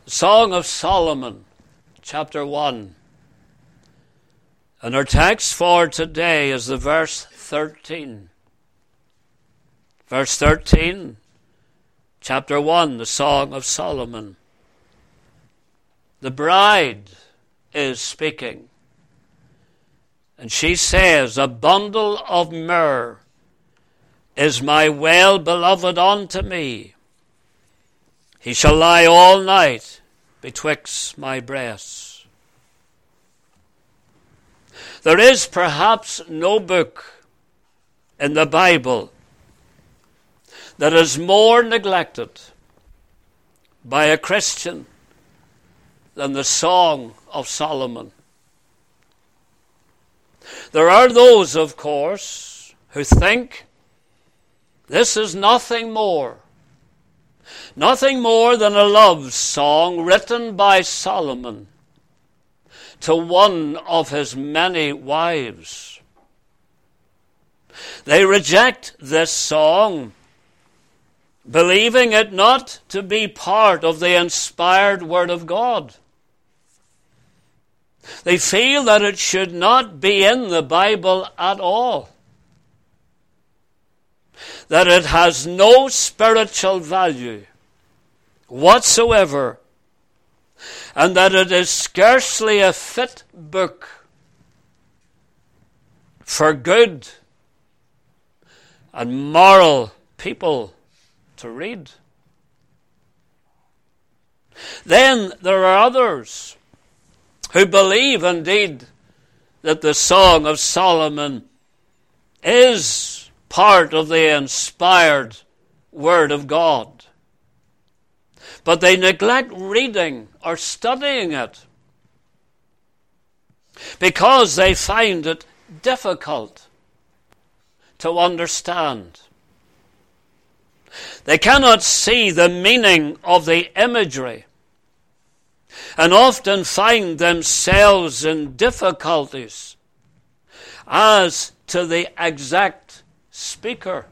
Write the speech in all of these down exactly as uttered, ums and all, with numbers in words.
Song of Solomon, chapter one. And our text for today is the verse thirteen. Verse thirteen, chapter one, the Song of Solomon. The bride is speaking. And she says, "A bundle of myrrh is my well-beloved unto me. He shall lie all night betwixt my breasts." There is perhaps no book in the Bible that is more neglected by a Christian than the Song of Solomon. There are those, of course, who think this is nothing more, nothing more than a love song written by Solomon to one of his many wives. They reject this song, believing it not to be part of the inspired Word of God. They feel that it should not be in the Bible at all, that it has no spiritual value whatsoever, and that it is scarcely a fit book for good and moral people to read. Then there are others who believe indeed that the Song of Solomon is part of the inspired Word of God, but they neglect reading or studying it because they find it difficult to understand. They cannot see the meaning of the imagery and often find themselves in difficulties as to the exact speaker.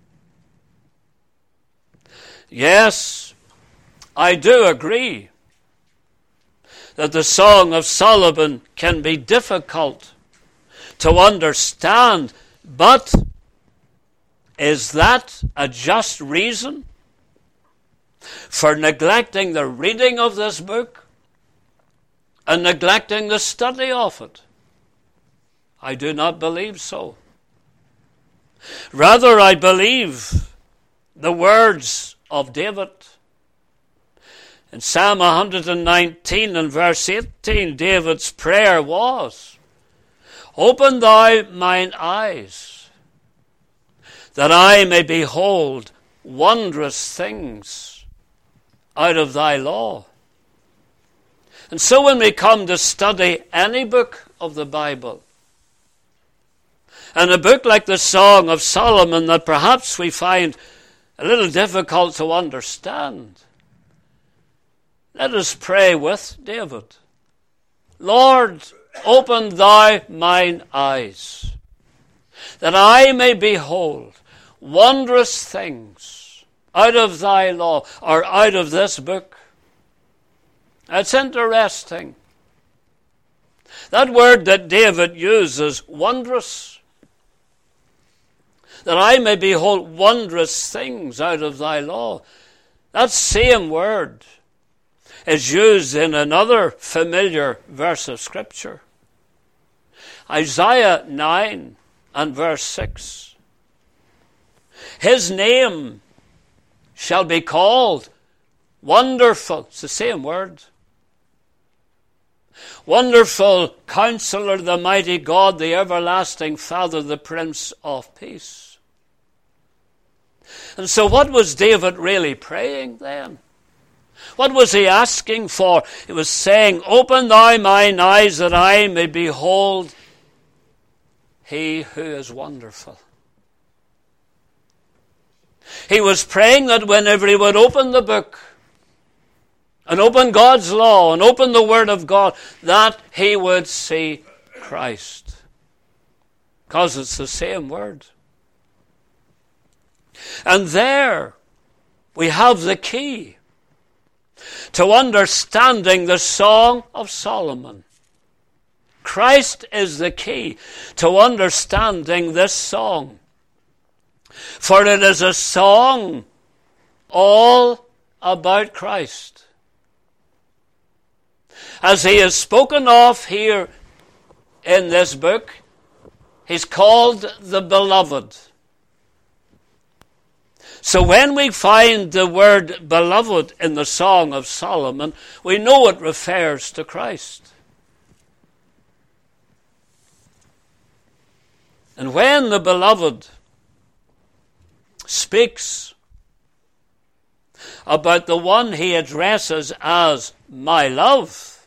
Yes, I do agree that the Song of Solomon can be difficult to understand, but is that a just reason for neglecting the reading of this book and neglecting the study of it? I do not believe so. Rather, I believe the words of David. In Psalm one nineteen and verse eighteen, David's prayer was, "Open thou mine eyes, that I may behold wondrous things out of thy law." And so when we come to study any book of the Bible, and a book like the Song of Solomon that perhaps we find a little difficult to understand, let us pray with David. "Lord, open thou mine eyes, that I may behold wondrous things out of thy law," or out of this book. It's interesting. That word that David uses, wondrous, that I may behold wondrous things out of thy law, that same word is used in another familiar verse of Scripture. Isaiah nine and verse six. "His name shall be called Wonderful." It's the same word. "Wonderful Counselor, the Mighty God, the Everlasting Father, the Prince of Peace." And so what was David really praying then? What was he asking for? He was saying, "Open thou mine eyes, that I may behold he who is wonderful." He was praying that whenever he would open the book and open God's law and open the Word of God, that he would see Christ. Because it's the same word. And there we have the key to understanding the Song of Solomon. Christ is the key to understanding this song. For it is a song all about Christ. As he is spoken of here in this book, he's called the Beloved. So when we find the word beloved in the Song of Solomon, we know it refers to Christ. And when the Beloved speaks about the one he addresses as my love,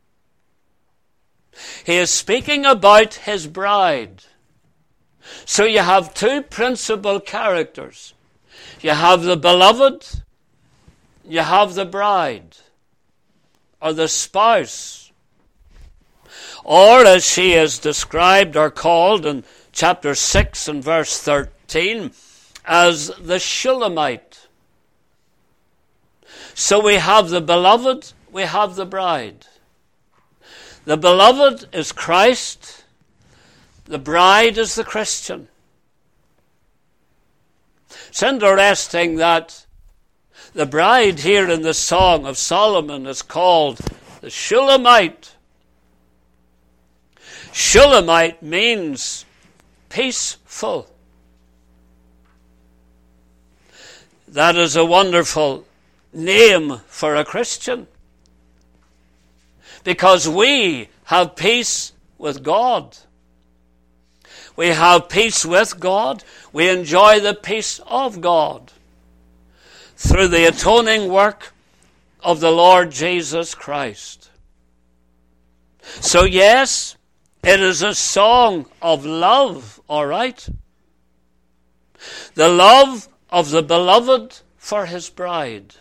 he is speaking about his bride. So you have two principal characters. You have the beloved, you have the bride, or the spouse, or as she is described or called in chapter six and verse thirteen, as the Shulamite. So we have the beloved, we have the bride. The beloved is Christ, the bride is the Christian. It's interesting that the bride here in the Song of Solomon is called the Shulamite. Shulamite means peaceful. That is a wonderful name for a Christian, because we have peace with God. We have peace with God. We enjoy the peace of God through the atoning work of the Lord Jesus Christ. So yes, it is a song of love, all right? The love of the beloved for his bride.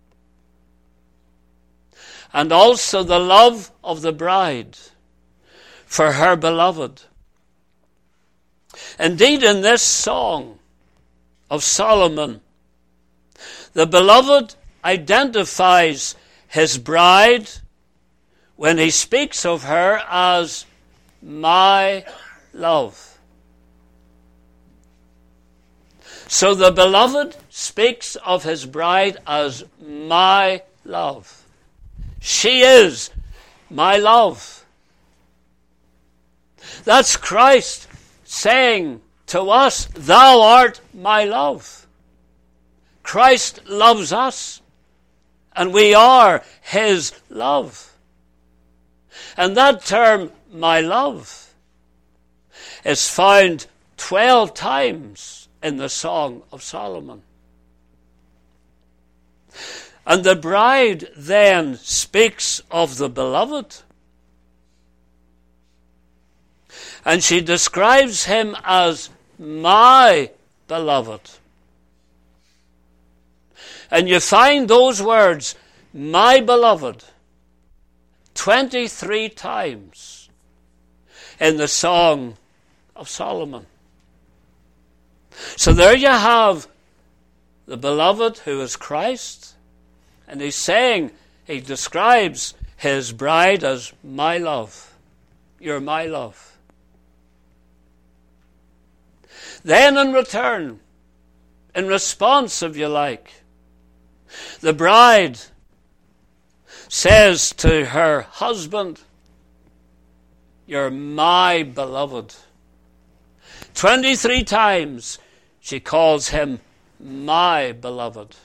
And also the love of the bride for her beloved. Indeed, in this song of Solomon, the beloved identifies his bride when he speaks of her as my love. So the beloved speaks of his bride as my love. She is my love. That's Christ saying to us, thou art my love. Christ loves us, and we are his love. And that term, my love, is found twelve times in the Song of Solomon. And the bride then speaks of the beloved. And she describes him as my beloved. And you find those words, my beloved, twenty-three times in the Song of Solomon. So there you have the beloved who is Christ. And he's saying, he describes his bride as my love. You're my love. Then in return, in response, if you like, the bride says to her husband, you're my beloved. Twenty-three times she calls him my beloved.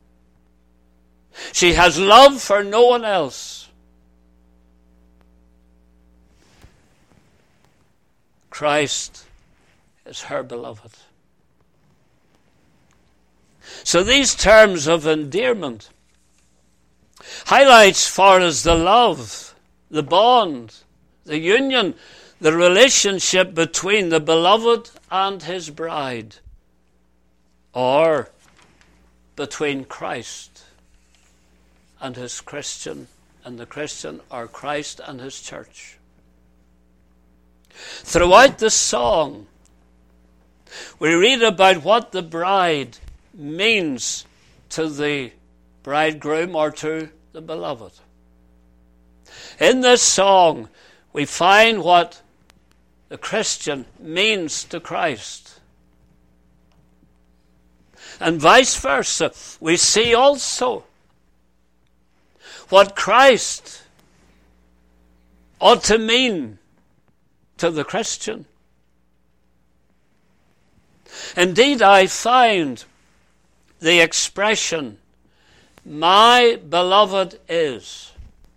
She has love for no one else. Christ is her beloved. So these terms of endearment highlights for us the love, the bond, the union, the relationship between the beloved and his bride, or between Christ and his Christian, and the Christian, or Christ and his church. Throughout the song, we read about what the bride means to the bridegroom or to the beloved. In this song, we find what the Christian means to Christ. And vice versa, we see also what Christ ought to mean to the Christian. Indeed, I find the expression, my beloved is.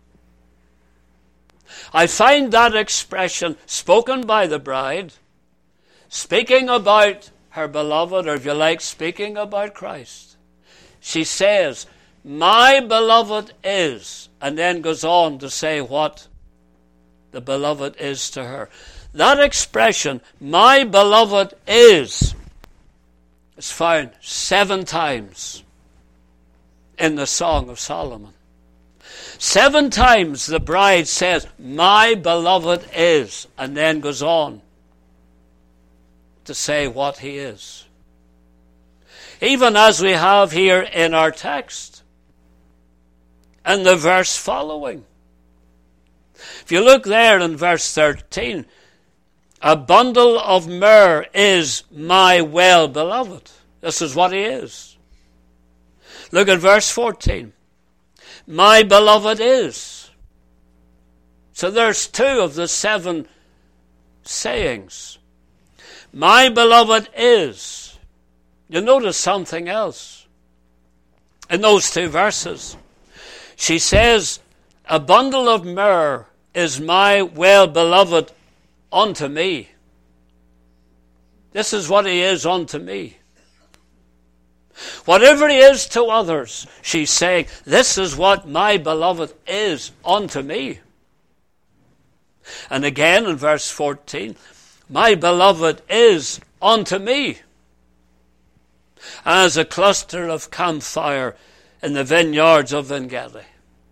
I find that expression spoken by the bride, speaking about her beloved, or if you like, speaking about Christ. She says, my beloved is, and then goes on to say what the beloved is to her. That expression, my beloved is, is found seven times in the Song of Solomon. Seven times the bride says, my beloved is, and then goes on to say what he is. Even as we have here in our text and the verse following. If you look there in verse thirteen, a bundle of myrrh is my well-beloved. This is what he is. Look at verse fourteen. My beloved is. So there's two of the seven sayings. My beloved is. You notice something else in those two verses. She says, a bundle of myrrh is my well-beloved unto me. This is what he is unto me. Whatever he is to others, she's saying, this is what my beloved is unto me. And again in verse fourteen, my beloved is unto me as a cluster of campfire in the vineyards of En-gedi.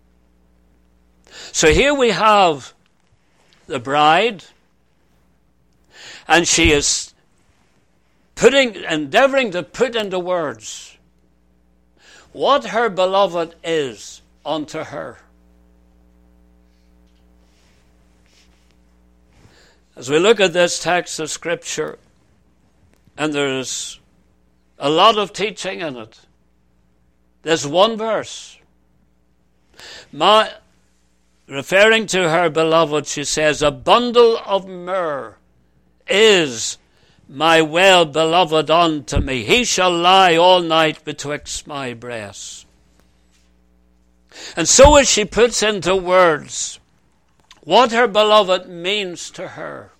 So here we have the bride, and she is putting, endeavoring to put into words what her beloved is unto her. As we look at this text of Scripture, and there's a lot of teaching in it, there's one verse. My, referring to her beloved, she says, a bundle of myrrh is my well-beloved unto me. He shall lie all night betwixt my breasts. And so as she puts into words what her beloved means to her,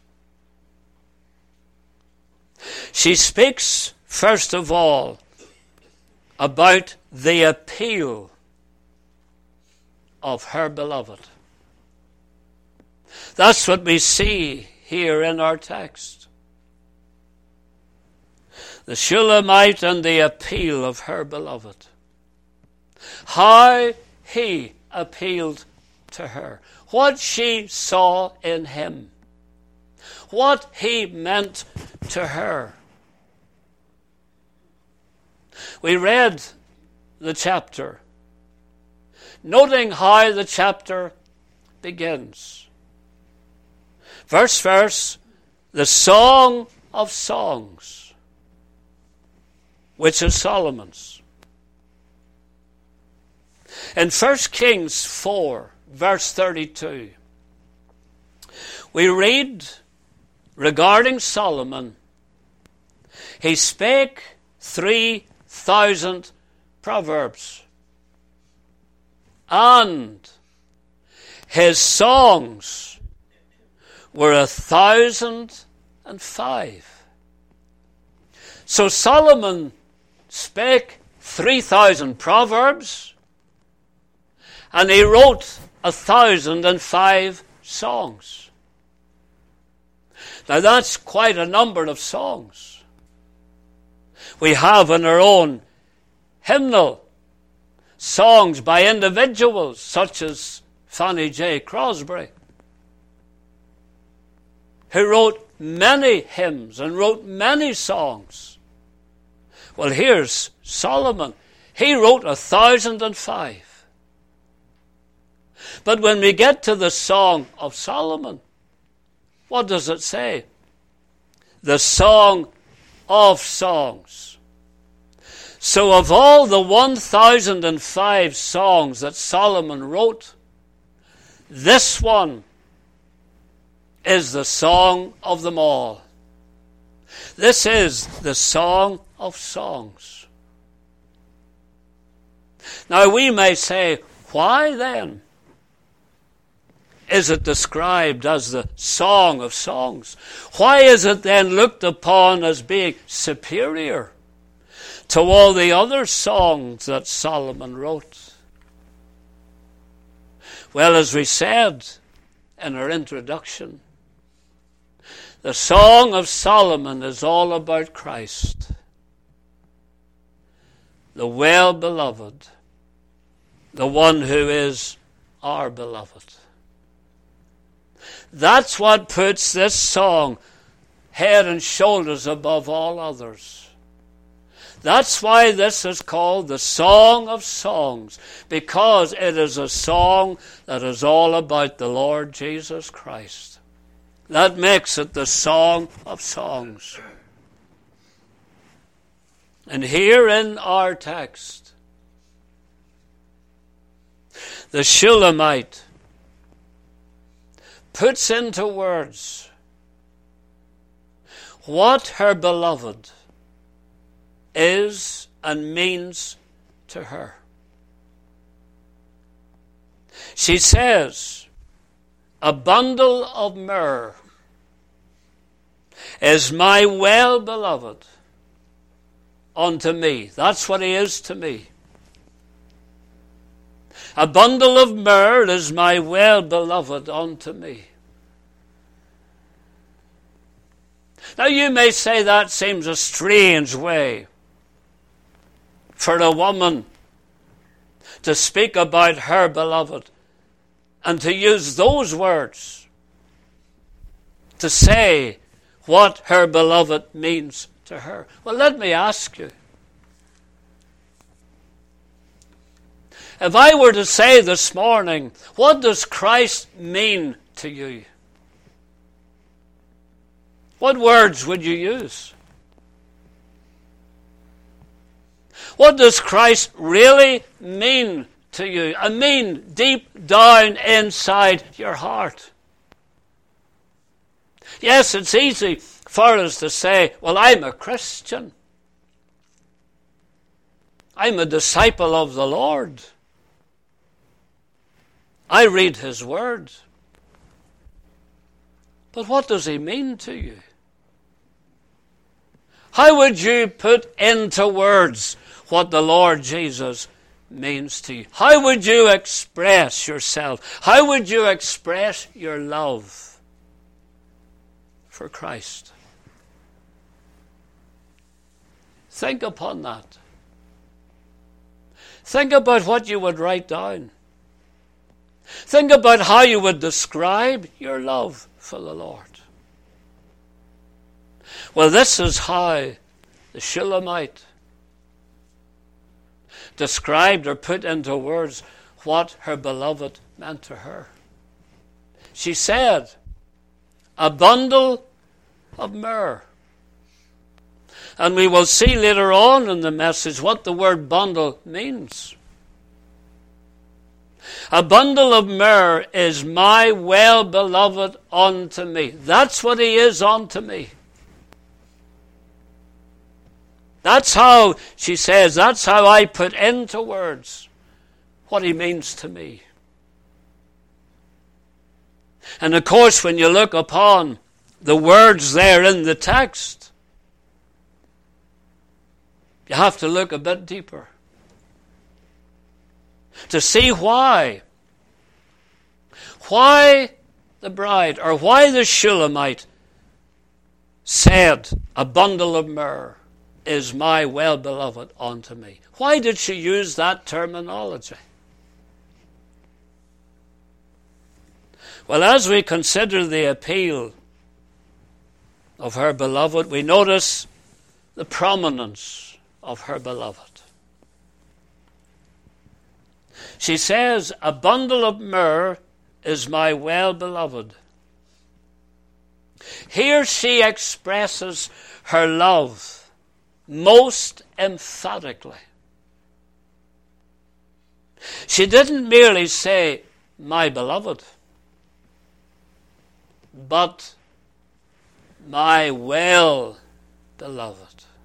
she speaks, first of all, about the appeal of her beloved. That's what we see here in our text. The Shulamite and the appeal of her beloved. How he appealed to her. What she saw in him. What he meant to her. We read the chapter, noting how the chapter begins. First verse, the Song of Songs, which is Solomon's. In First Kings four, verse thirty-two, we read regarding Solomon, he spake three thousand proverbs, and his songs were a thousand and five. So Solomon spake three thousand proverbs, and he wrote a thousand and five songs. Now that's quite a number of songs. We have in our own hymnal songs by individuals such as Fanny J. Crosby, who wrote many hymns and wrote many songs. Well, here's Solomon. He wrote a thousand and five. But when we get to the Song of Solomon, what does it say? The Song of Songs. So of all the one thousand five songs that Solomon wrote, this one is the song of them all. This is the Song of Songs. Now we may say, why then is it described as the Song of Songs? Why is it then looked upon as being superior to all the other songs that Solomon wrote? Well, as we said in our introduction, the Song of Solomon is all about Christ, the well-beloved, the one who is our beloved. That's what puts this song head and shoulders above all others. That's why this is called the Song of Songs, because it is a song that is all about the Lord Jesus Christ. That makes it the Song of Songs. And here in our text, the Shulamite puts into words what her beloved is and means to her. She says, a bundle of myrrh is my well-beloved unto me. That's what he is to me. A bundle of myrrh is my well-beloved unto me. Now you may say that seems a strange way for a woman to speak about her beloved and to use those words to say what her beloved means to her. Well, let me ask you, if I were to say this morning, what does Christ mean to you? What words would you use? What does Christ really mean to you? I mean deep down inside your heart. Yes, it's easy for us to say, well, I'm a Christian. I'm a disciple of the Lord. I read his word. But what does he mean to you? How would you put into words what the Lord Jesus means to you? How would you express yourself? How would you express your love for Christ? Think upon that. Think about what you would write down. Think about how you would describe your love for the Lord. Well, this is how the Shulamite described or put into words what her beloved meant to her. She said, a bundle of myrrh. And we will see later on in the message what the word bundle means. A bundle of myrrh is my well-beloved unto me. That's what he is unto me. That's how, she says, that's how I put into words what he means to me. And of course, when you look upon the words there in the text, you have to look a bit deeper to see why. Why the bride, or why the Shulamite said, a bundle of myrrh is my well-beloved unto me. Why did she use that terminology? Well, as we consider the appeal of her beloved, we notice the prominence of her beloved. She says, a bundle of myrrh is my well-beloved. Here she expresses her love most emphatically. She didn't merely say, my beloved, but my well-beloved.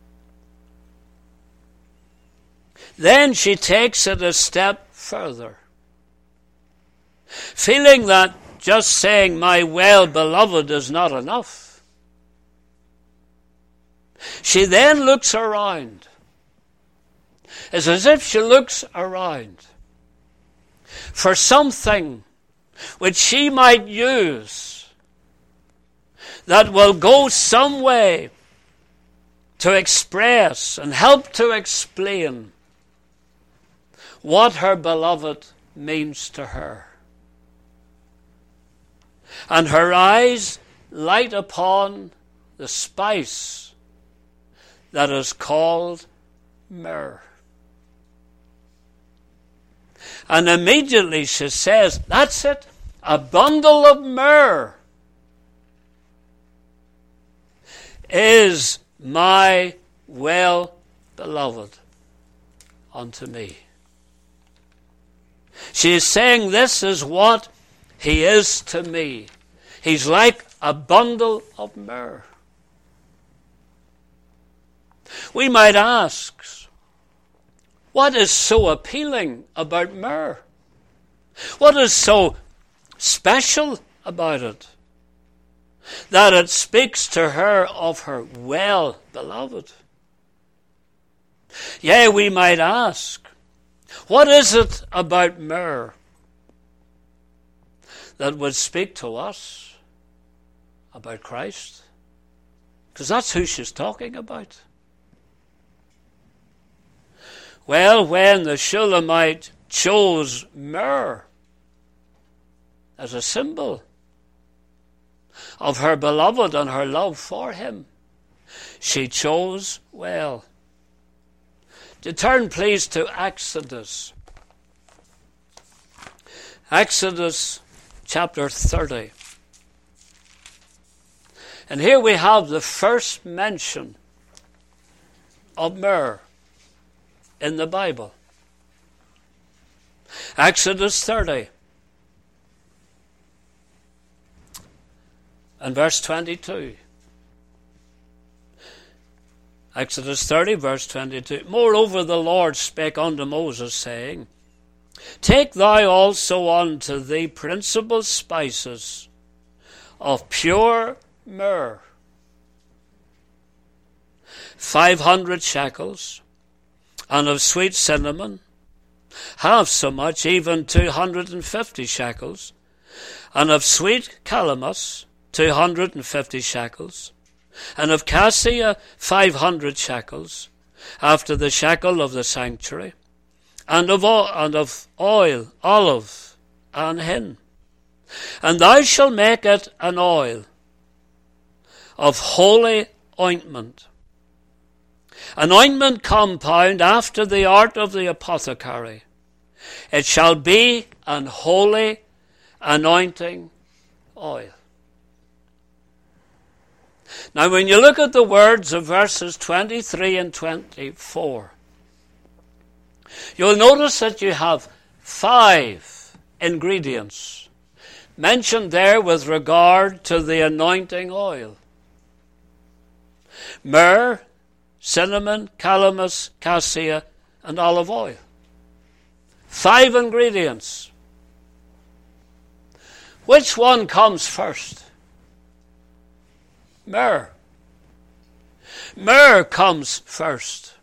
Then she takes it a step further, feeling that just saying my well-beloved is not enough. She then looks around. It's as if she looks around for something which she might use that will go some way to express and help to explain what her beloved means to her. And her eyes light upon the spice that is called myrrh. And immediately she says, that's it, a bundle of myrrh is my well-beloved unto me. She is saying this is what he is to me. He's like a bundle of myrrh. We might ask, what is so appealing about myrrh? What is so special about it that it speaks to her of her well-beloved? Yea, we might ask, what is it about myrrh that would speak to us about Christ? Because that's who she's talking about. Well, when the Shulamite chose myrrh as a symbol of her beloved and her love for him, she chose well. To turn, please, to Exodus. Exodus chapter thirty. And here we have the first mention of myrrh in the Bible. Exodus thirty and verse twenty-two. Exodus thirty, verse twenty-two. Moreover, the Lord spake unto Moses, saying, take thou also unto thee principal spices of pure myrrh, five hundred shekels, and of sweet cinnamon, half so much, even two hundred and fifty shekels, and of sweet calamus, two hundred and fifty shekels, and of cassia, five hundred shekels, after the shekel of the sanctuary, and of oil, and of oil, olive, and hin. And thou shalt make it an oil of holy ointment, an ointment compound after the art of the apothecary. It shall be an holy anointing oil. Now, when you look at the words of verses twenty-three and twenty-four, you'll notice that you have five ingredients mentioned there with regard to the anointing oil. Myrrh, cinnamon, calamus, cassia, and olive oil. Five ingredients. Which one comes first? Myrrh. Myrrh comes first.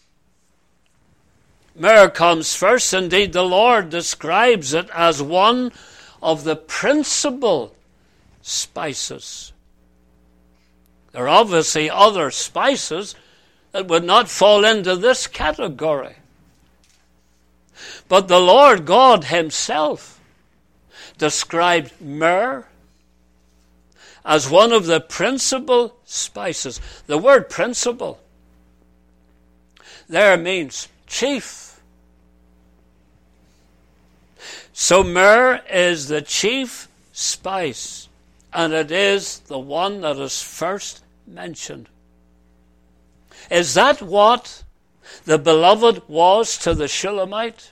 Myrrh comes first. Indeed, the Lord describes it as one of the principal spices. There are obviously other spices that would not fall into this category. But the Lord God himself described myrrh as one of the principal spices. The word principal there means chief. So myrrh is the chief spice, and it is the one that is first mentioned. Is that what the beloved was to the Shulamite?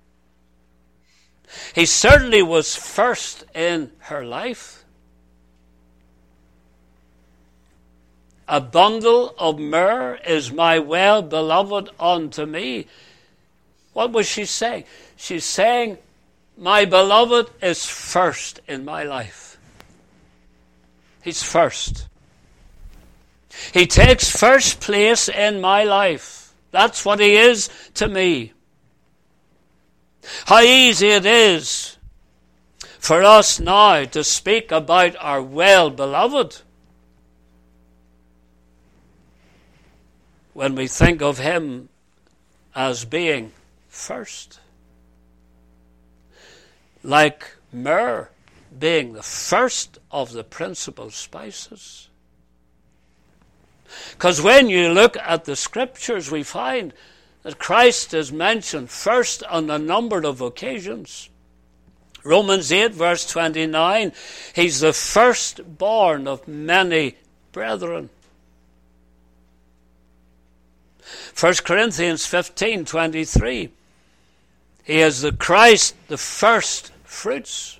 He certainly was first in her life. A bundle of myrrh is my well-beloved unto me. What was she saying? She's saying, my beloved is first in my life. He's first. He takes first place in my life. That's what he is to me. How easy it is for us now to speak about our well-beloved when we think of him as being first. Like myrrh being the first of the principal spices. Because when you look at the scriptures, we find that Christ is mentioned first on a number of occasions. Romans eight verse twenty-nine, he's the firstborn of many brethren. First Corinthians fifteen twenty-three, he is the Christ, the first fruits.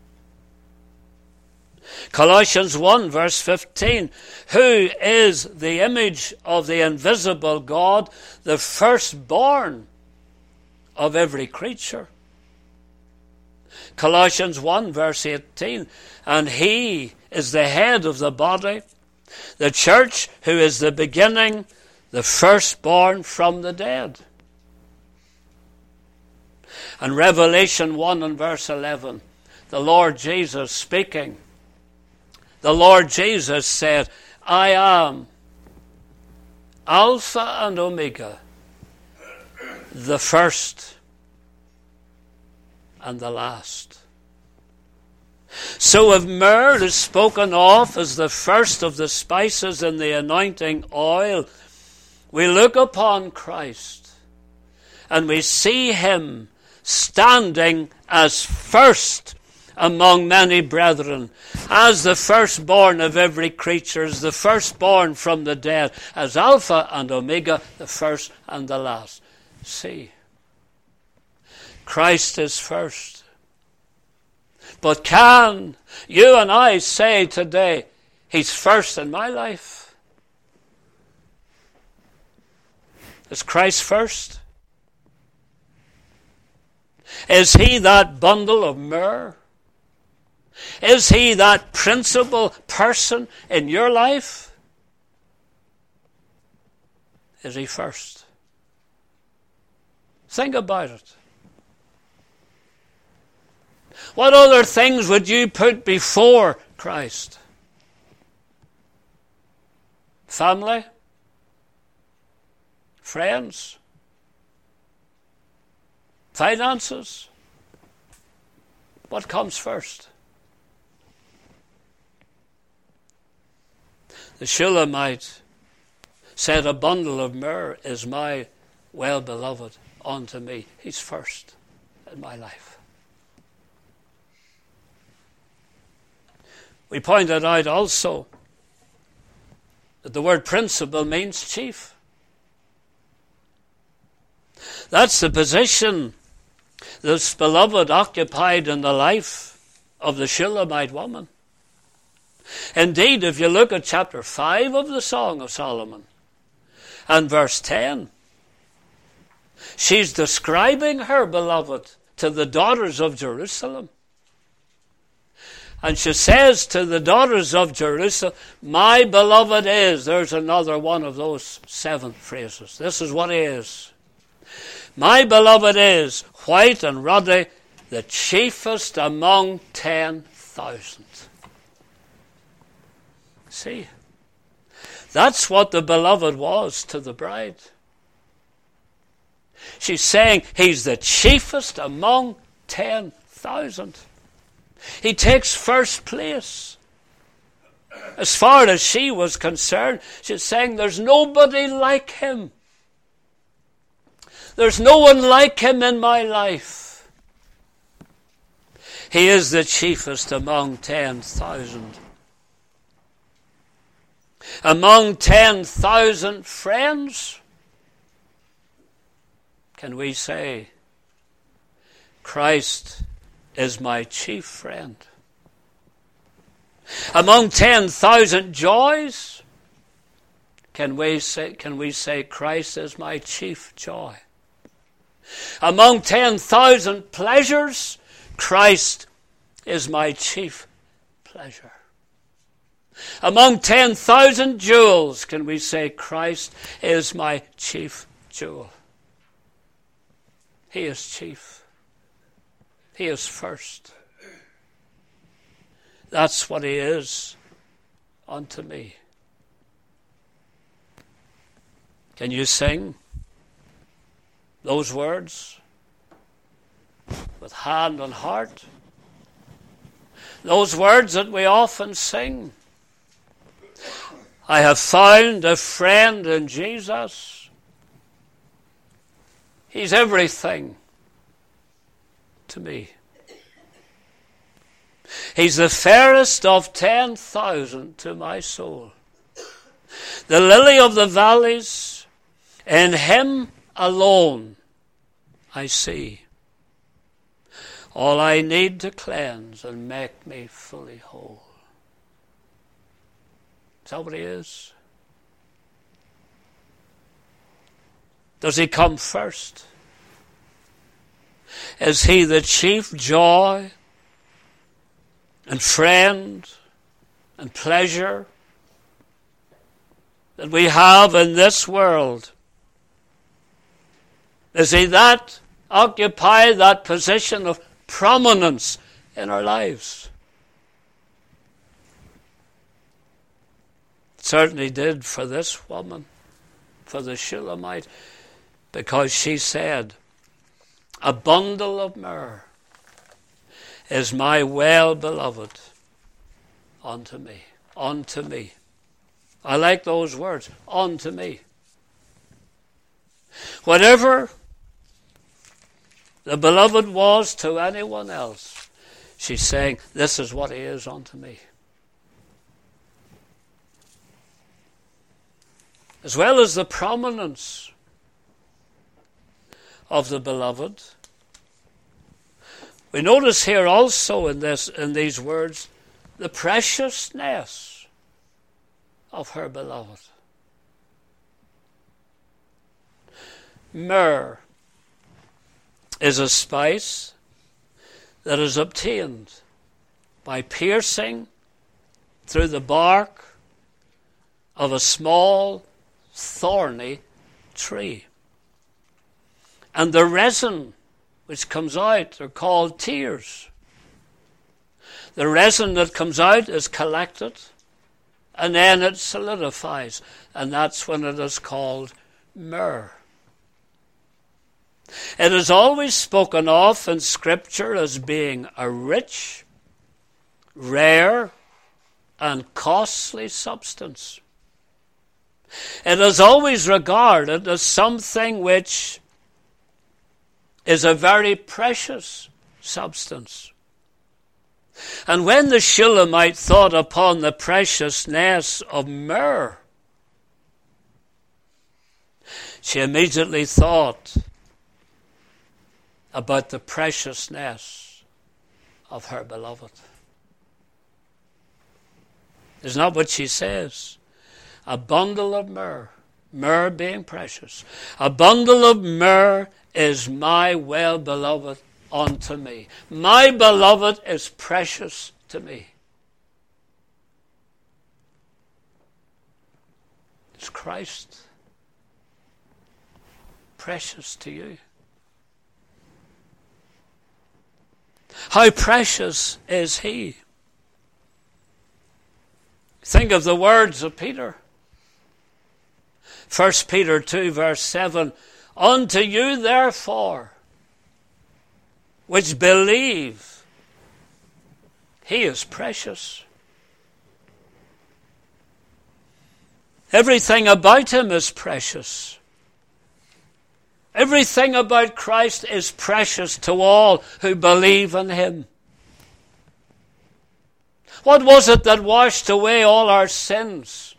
Colossians one verse fifteen, who is the image of the invisible God, the firstborn of every creature. Colossians one verse eighteen, and he is the head of the body, the church, who is the beginning, the firstborn from the dead. And Revelation one and verse eleven, the Lord Jesus speaking, the Lord Jesus said, I am Alpha and Omega, the first and the last. So if myrrh is spoken of as the first of the spices in the anointing oil, we look upon Christ and we see him standing as first among many brethren, as the firstborn of every creature, as the firstborn from the dead, as Alpha and Omega, the first and the last. See, Christ is first. But can you and I say today, he's first in my life? Is Christ first? Is he that bundle of myrrh? Is he that principal person in your life? Is he first? Think about it. What other things would you put before Christ? Family? Friends? Finances? What comes first? The Shulamite said, a bundle of myrrh is my well-beloved unto me. He's first in my life. We pointed out also that the word principal means chief. That's the position this beloved occupied in the life of the Shulamite woman. Indeed, if you look at chapter five of the Song of Solomon and verse ten, she's describing her beloved to the daughters of Jerusalem. And she says to the daughters of Jerusalem, my beloved is, there's another one of those seven phrases. This is what he is. My beloved is white and ruddy, the chiefest among ten thousand. See, that's what the beloved was to the bride. She's saying he's the chiefest among ten thousand. He takes first place. As far as she was concerned, she's saying there's nobody like him. There's no one like him in my life. He is the chiefest among ten thousand. Among ten thousand friends, can we say, Christ is my chief friend? Among ten thousand joys, can we say, can we say Christ is my chief joy? Among ten thousand pleasures, Christ is my chief pleasure. Among ten thousand jewels, can we say Christ is my chief jewel? He is chief. He is first. That's what he is unto me. Can you sing those words with hand and heart? Those words that we often sing. I have found a friend in Jesus. He's everything to me. He's the fairest of ten thousand to my soul. The lily of the valleys, in him alone I see all I need to cleanse and make me fully whole. Is that what he is? Does he come first? Is he the chief joy and friend and pleasure that we have in this world? Does he that occupy that position of prominence in our lives? It certainly did for this woman, for the Shulamite, because she said, a bundle of myrrh is my well-beloved unto me. Unto me. I like those words. Unto me. Whatever the beloved was to anyone else, she's saying, this is what he is unto me. As well as the prominence of the beloved, we notice here also in this in these words the preciousness of her beloved. Myrrh is a spice that is obtained by piercing through the bark of a small thorny tree. And the resin which comes out are called tears. The resin that comes out is collected and then it solidifies, and that's when it is called myrrh. It is always spoken of in Scripture as being a rich, rare, and costly substance. It is always regarded as something which is a very precious substance. And when the Shulamite thought upon the preciousness of myrrh, she immediately thought about the preciousness of her beloved. Isn't that what she says? A bundle of myrrh, myrrh being precious. A bundle of myrrh is my well-beloved unto me. My beloved is precious to me. Is Christ precious to you? How precious is he? Think of the words of Peter. First Peter two verse seven, unto you therefore which believe, he is precious. Everything about him is precious. Everything about Christ is precious to all who believe in him. What was it that washed away all our sins?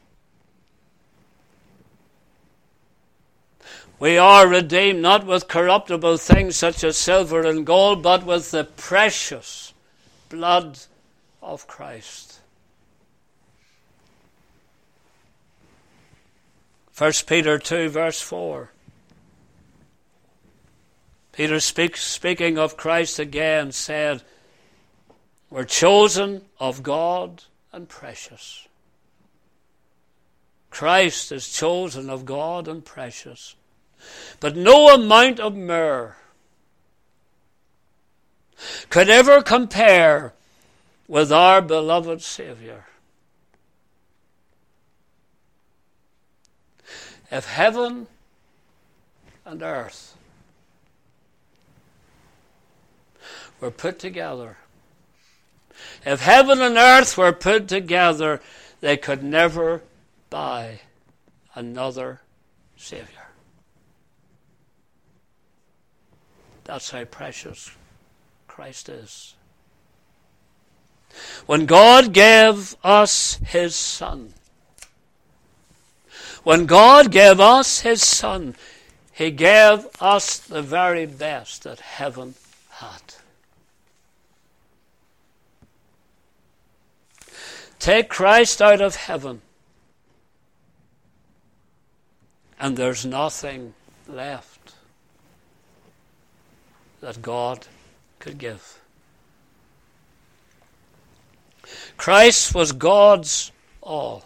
We are redeemed not with corruptible things such as silver and gold, but with the precious blood of Christ. First Peter two, verse four. Peter speaks, speaking of Christ again, said, we're chosen of God and precious. Christ is chosen of God and precious. But no amount of myrrh could ever compare with our beloved Savior. If heaven and earth were put together, if heaven and earth were put together, they could never buy another Savior. That's how precious Christ is. When God gave us His Son, when God gave us His Son, He gave us the very best that heaven had. Take Christ out of heaven, and there's nothing left that God could give. Christ was God's all.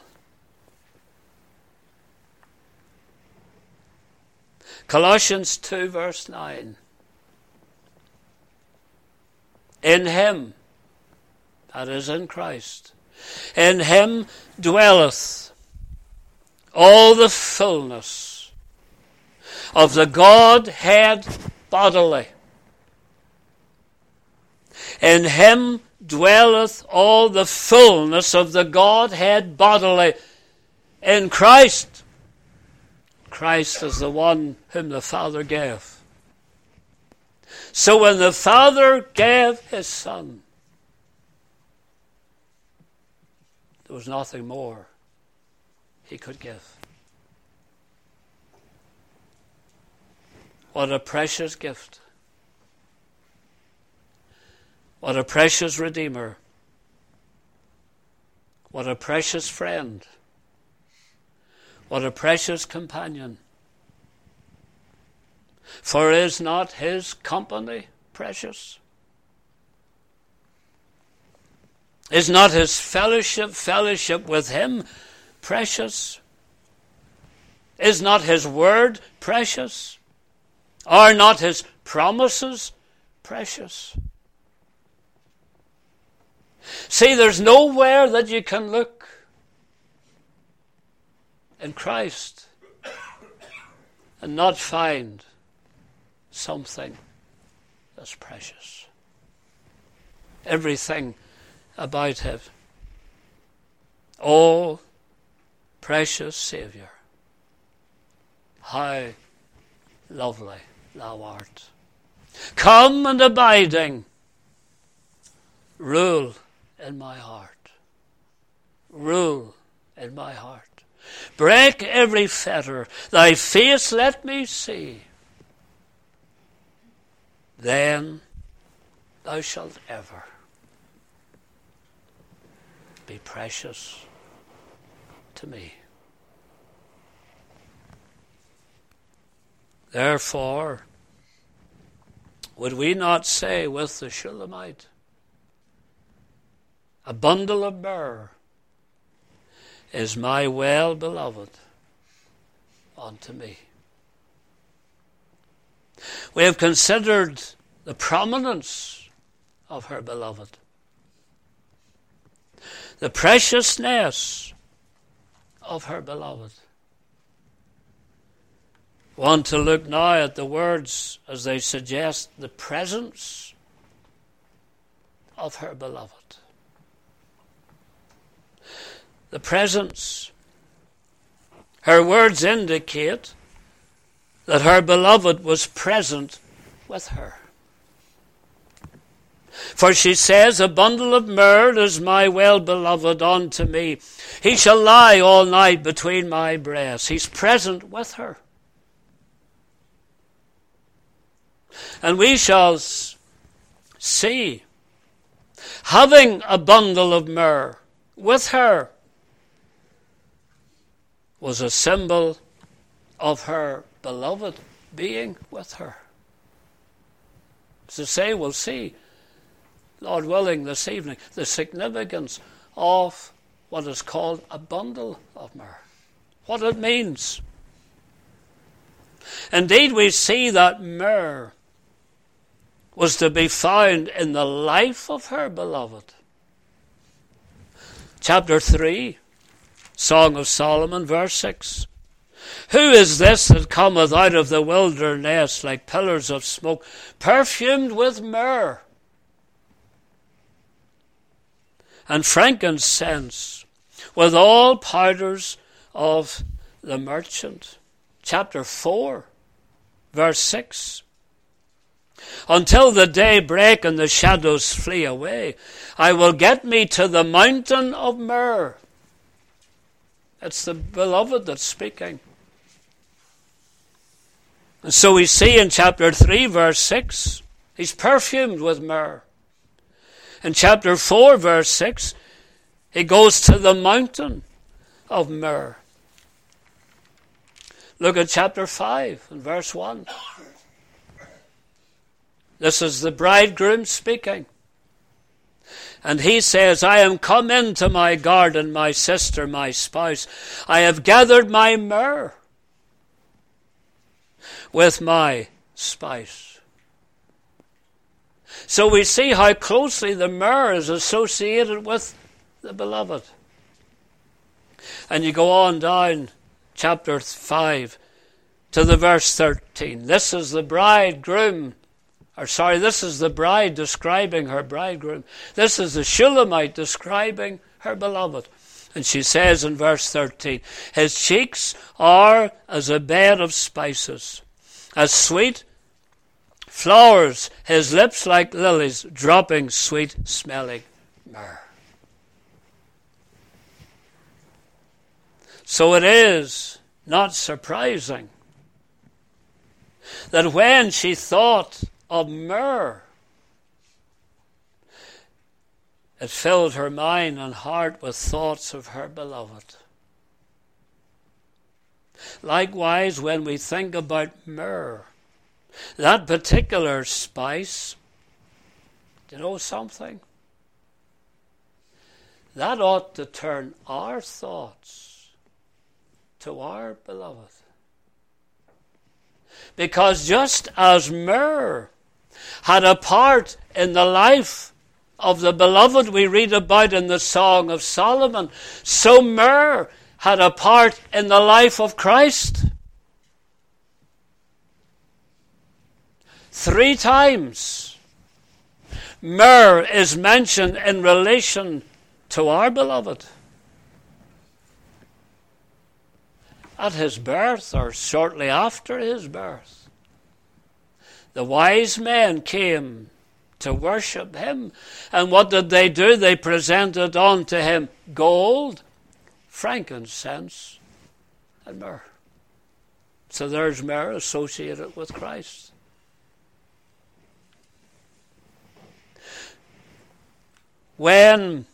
Colossians two, verse nine. In Him, that is in Christ, in Him dwelleth all the fullness of the Godhead bodily. In Him dwelleth all the fullness of the Godhead bodily. In Christ. Christ is the one whom the Father gave. So when the Father gave His Son, there was nothing more He could give. What a precious gift. What a precious Redeemer. What a precious friend. What a precious companion. For is not His company precious? Is not His fellowship, fellowship with Him precious? Is not His word precious? Are not His promises precious? See, there's nowhere that you can look in Christ and not find something that's precious. Everything about Him. Oh, precious Saviour, how lovely Thou art. Come and abiding, rule in my heart. Rule in my heart. Break every fetter. Thy face let me see. Then Thou shalt ever be precious to me. Therefore, would we not say with the Shulamite, a bundle of myrrh is my well-beloved unto me. We have considered the prominence of her beloved, the preciousness of her beloved. Want to look now at the words as they suggest the presence of her beloved. The presence. Her words indicate that her beloved was present with her. For she says, a bundle of myrrh is my well-beloved unto me. He shall lie all night between my breasts. He's present with her. And we shall see, having a bundle of myrrh with her was a symbol of her beloved being with her. To say, we'll see, Lord willing, this evening, the significance of what is called a bundle of myrrh. What it means. Indeed, we see that myrrh was to be found in the life of her beloved. Chapter three, Song of Solomon, verse six. Who is this that cometh out of the wilderness like pillars of smoke, perfumed with myrrh and frankincense, with all powders of the merchant? Chapter four, verse six. Until the day break and the shadows flee away, I will get me to the mountain of myrrh. It's the beloved that's speaking. And so we see in chapter three, verse six, he's perfumed with myrrh. In chapter four, verse six, he goes to the mountain of myrrh. Look at chapter five and verse one. This is the bridegroom speaking. And he says, I am come into my garden, my sister, my spouse. I have gathered my myrrh with my spice. So we see how closely the myrrh is associated with the beloved. And you go on down chapter five to the verse thirteen. This is the bridegroom, or sorry, this is the bride describing her bridegroom. This is the Shulamite describing her beloved. And she says in verse thirteen, his cheeks are as a bed of spices, as sweet flowers, his lips like lilies, dropping sweet-smelling myrrh. So it is not surprising that when she thought of myrrh, it filled her mind and heart with thoughts of her beloved. Likewise, when we think about myrrh, that particular spice, do you know something? That ought to turn our thoughts to our beloved. Because just as myrrh had a part in the life of the beloved we read about in the Song of Solomon, so myrrh had a part in the life of Christ. Three times myrrh is mentioned in relation to our beloved. At his birth, or shortly after his birth, the wise men came to worship him. And what did they do? They presented unto him gold, frankincense, and myrrh. So there's myrrh associated with Christ. When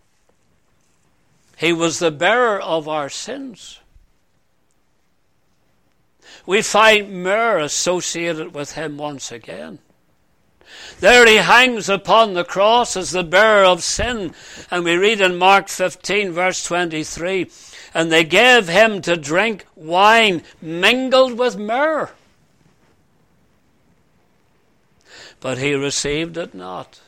he was the bearer of our sins, we find myrrh associated with him once again. There he hangs upon the cross as the bearer of sin. And we read in Mark fifteen, verse twenty-three, and they gave him to drink wine mingled with myrrh, but he received it not.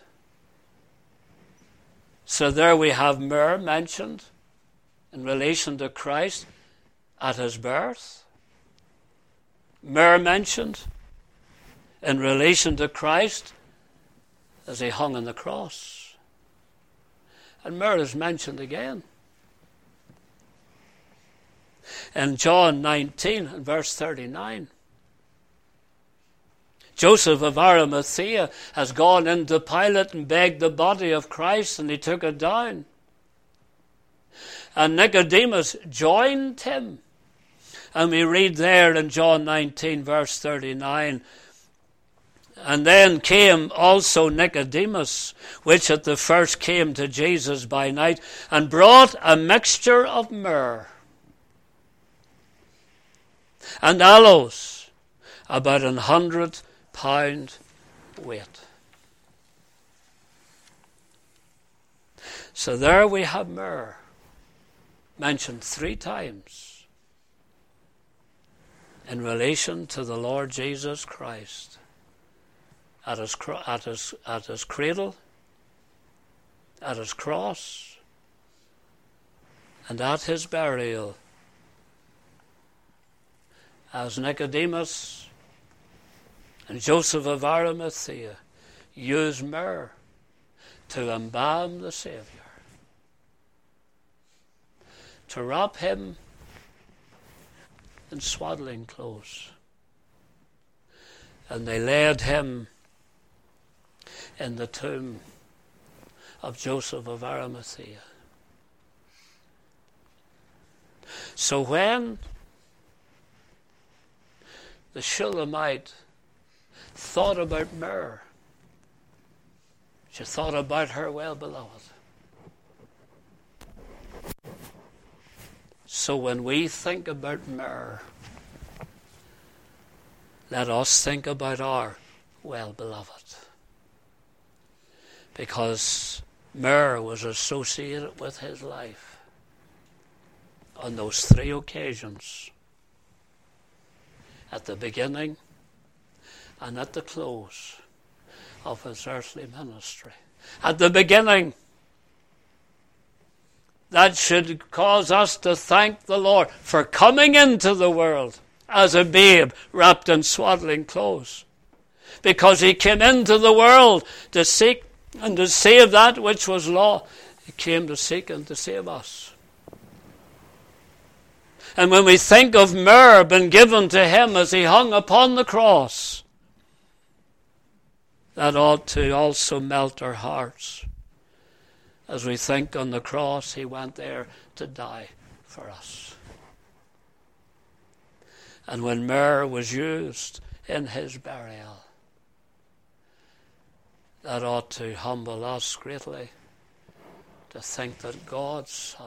So there we have myrrh mentioned in relation to Christ at his birth. Myrrh mentioned in relation to Christ as he hung on the cross. And myrrh is mentioned again in John nineteen and verse thirty-nine. Joseph of Arimathea has gone into Pilate and begged the body of Christ, and he took it down. And Nicodemus joined him. And we read there in John nineteen, verse thirty-nine, and then came also Nicodemus, which at the first came to Jesus by night, and brought a mixture of myrrh and aloes, about an hundred pound weight. So there we have myrrh, mentioned three times in relation to the Lord Jesus Christ. At his, at his, at his cradle, at his cross, and at his burial, as Nicodemus and Joseph of Arimathea used myrrh to embalm the Saviour, to wrap him in swaddling clothes. And they laid him in the tomb of Joseph of Arimathea. So when the Shulamite thought about myrrh, she thought about her well-beloved. So when we think about myrrh, let us think about our well-beloved. Because myrrh was associated with his life on those three occasions, at the beginning and at the close of his earthly ministry. At the beginning, that should cause us to thank the Lord for coming into the world as a babe wrapped in swaddling clothes, because he came into the world to seek and to save that which was lost. He came to seek and to save us. And when we think of myrrh being given to him as he hung upon the cross, that ought to also melt our hearts as we think on the cross he went there to die for us. And when myrrh was used in his burial, that ought to humble us greatly to think that God's Son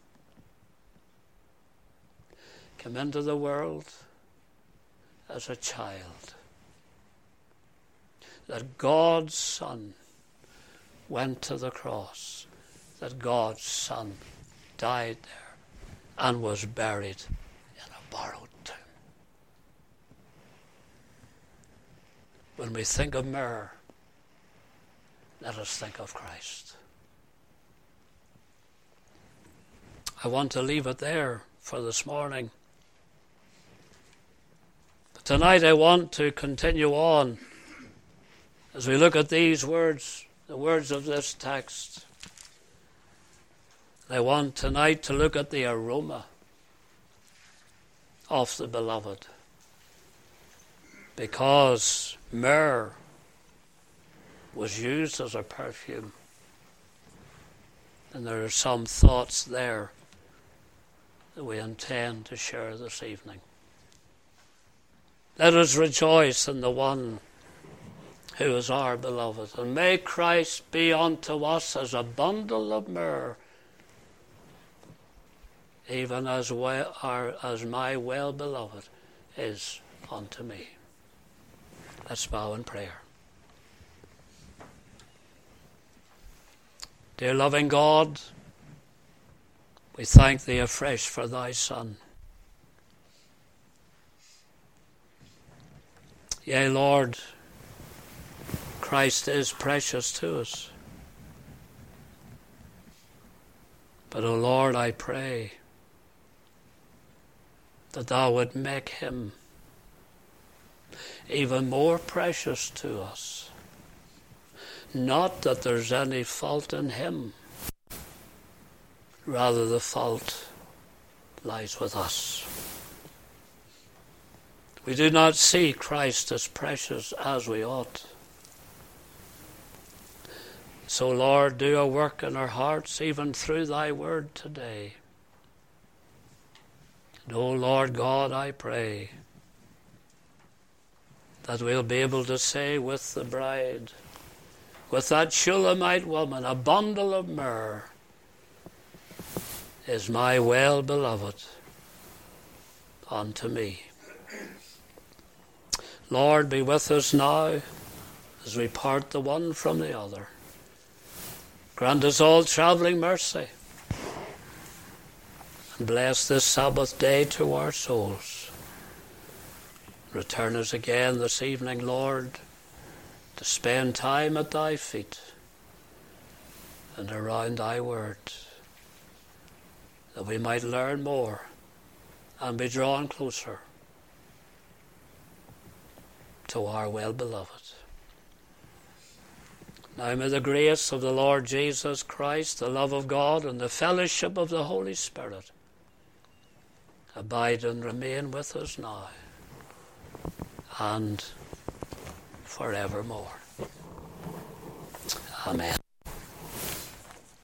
came into the world as a child, that God's Son went to the cross, that God's Son died there and was buried in a borrowed tomb. When we think of myrrh, let us think of Christ. I want to leave it there for this morning. But tonight I want to continue on as we look at these words, the words of this text. I want tonight to look at the aroma of the beloved, because myrrh was used as a perfume. And there are some thoughts there that we intend to share this evening. Let us rejoice in the one who is our beloved. And may Christ be unto us as a bundle of myrrh, even as, well, our, as my well-beloved is unto me. Let's bow in prayer. Dear loving God, we thank thee afresh for thy Son. Yea, Lord, Christ is precious to us. But, O Lord, I pray that thou would make him even more precious to us. Not that there's any fault in him. Rather, the fault lies with us. We do not see Christ as precious as we ought. So, Lord, do a work in our hearts, even through thy word today. And, O Lord God, I pray that we'll be able to say with the bride, with that Shulamite woman, a bundle of myrrh is my well-beloved unto me. Lord, be with us now as we part the one from the other. Grant us all travelling mercy, and bless this Sabbath day to our souls. Return us again this evening, Lord, to spend time at thy feet and around thy word, that we might learn more and be drawn closer to our well-beloved. Now may the grace of the Lord Jesus Christ, the love of God, and the fellowship of the Holy Spirit abide and remain with us now and forevermore. Amen.